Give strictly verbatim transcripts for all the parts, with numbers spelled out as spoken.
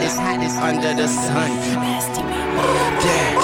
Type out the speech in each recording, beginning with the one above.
hottest, hottest under the sun. Yeah,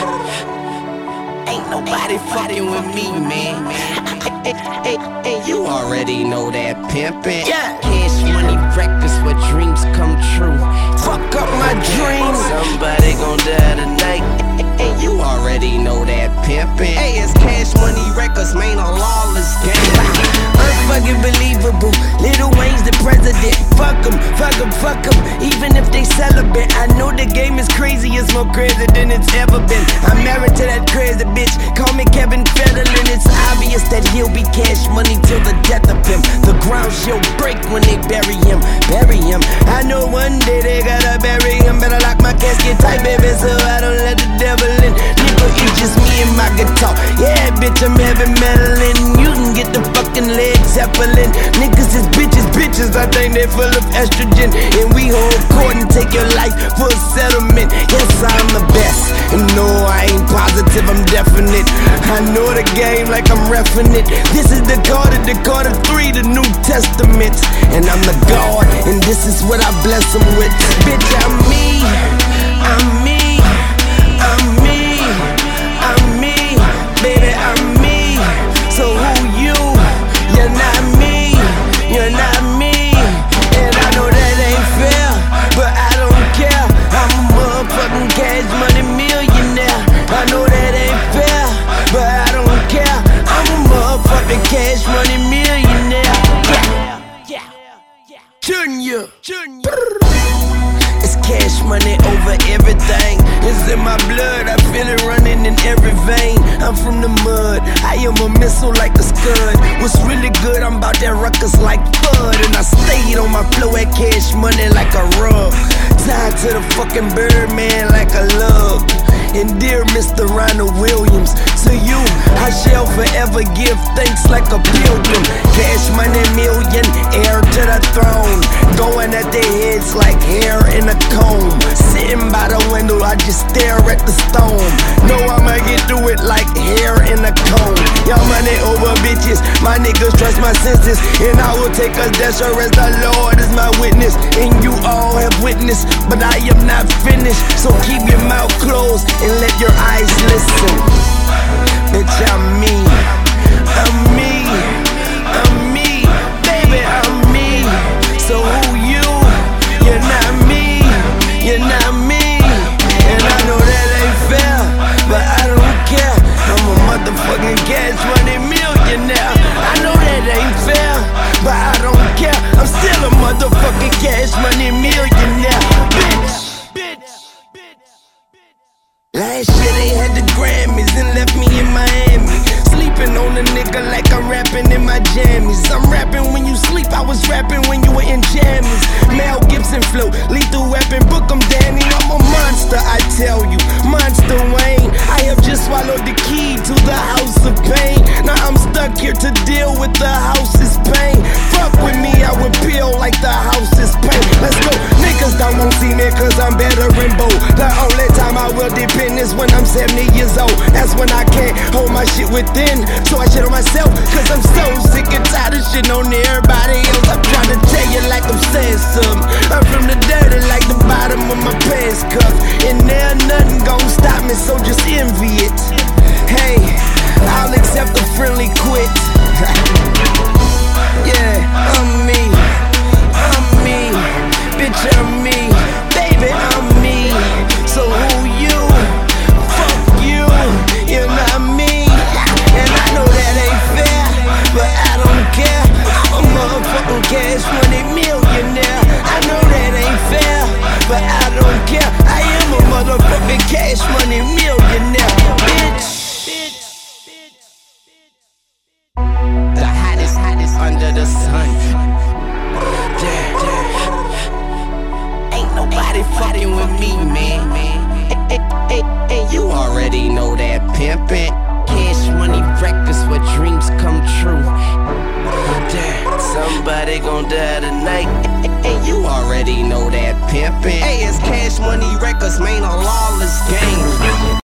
yeah. Ain't nobody fucking with me, man. Hey, hey, hey, you already know that pimpin'. Yeah. Cash money records where dreams come true. Fuck up my dreams. Somebody gon' die tonight. Hey, you already know that pimpin'. Hey, it's Cash Money Records, man, a lawless game. Unfucking believable. Lil Wayne's the president. Fuck em, fuck em, fuck em. Even if they celibate, I know the game is crazy. It's more crazy than it's ever been. I'm married to that crazy bitch. Call me Kevin Federline. It's obvious that he'll be Cash Money till the death of him. The ground she'll break when they bury him. Bury him. I know one day they gotta bury him. Better lock my casket tight, baby, so I don't let the devil in. Nigga, it's just me and my guitar. Yeah, bitch, I'm heavy metalin'. You can get the fucking Led Zeppelin. Niggas is bitches, bitches. I think they full of estrogen. And we hold court and take your life for a settlement. Yes, I'm the best. And no, I ain't positive, I'm definite. I know the game like I'm reffing it. This is the Carter, the Carter three, the New Testament. And I'm the God, and this is what I bless them with. Bitch, I'm me. I'm me. I'm me. I'm me. Baby, I'm me. So who you? You're not me. You're not me. And I know that ain't fair, but I don't care. I'm a motherfucking Cash Money millionaire. I know that ain't fair, but I don't care. I'm a motherfucking Cash Money millionaire. Yeah, yeah, Junior, Junior. It's Cash Money over everything. It's in my blood, I feel it running in every vein. I'm from the mud, I am a missile like a scud. What's really good, I'm about that ruckus like Bud. And I stayed on my flow at Cash Money like a rug. Tied to the fucking Birdman like a lug. And dear Mister Ronald Williams, to you I shall forever give thanks like a pilgrim. Cash Money million, heir to the throne. Going at their heads like hair in a comb. Sitting by the window, I just stare at the stone. Know I'ma get through it like hair in a comb. Y'all money over bitches, my niggas trust my senses. And I will take us there, sure as the Lord is my witness. And you all have witnessed, but I am not finished. So keep your mouth closed and let your eyes listen. Bitch, I'm me. I'm me. I'm me. Baby, I'm me. So who you? You're not me. You're not me. And I know that ain't fair, but I don't care. I'm a motherfucking Cash Money millionaire. I know that ain't fair, but I don't care. I'm still a motherfucking Cash Money millionaire. Bitch. Last year they had the Grammys and left me in Miami. Sleeping on a nigga like I'm rapping in my jammies. I'm rapping when you sleep, I was rapping when you were in jammies. Mel Gibson flow, lethal weapon, book 'em Danny. I'm a monster, I tell you, Monster Wayne. I have just swallowed the key to the house of pain. Now I'm stuck here to deal with the house's pain. Fuck with me, I would peel like the house is pain. Let's go, niggas don't want see me cause I'm better and bold. The only time I will depend is when I'm seventy years old. That's when I can't hold my shit within, so I shit on myself, cause I'm so sick and tired of shit on everybody else. I'm trying to tell you like I'm saying something. I'm from the dirty like the bottom of my pants cuff. And there nothing gon' stop me, so just envy it. Hey, I'll accept a friendly quit. Yeah, I'm me. I'm me. Bitch, I'm me. Baby, I'm me. So who you? Fuck you. You're not me. And I know that ain't fair, but I don't care. I'm a motherfucking Cash Money millionaire. I know that ain't fair, but I don't care. I am a motherfucking Cash Money millionaire. Bitch. The hottest, hottest under the sun. Yeah, yeah. Ain't nobody fucking with me, man. Hey, hey, hey, hey, you already know that pimpin'.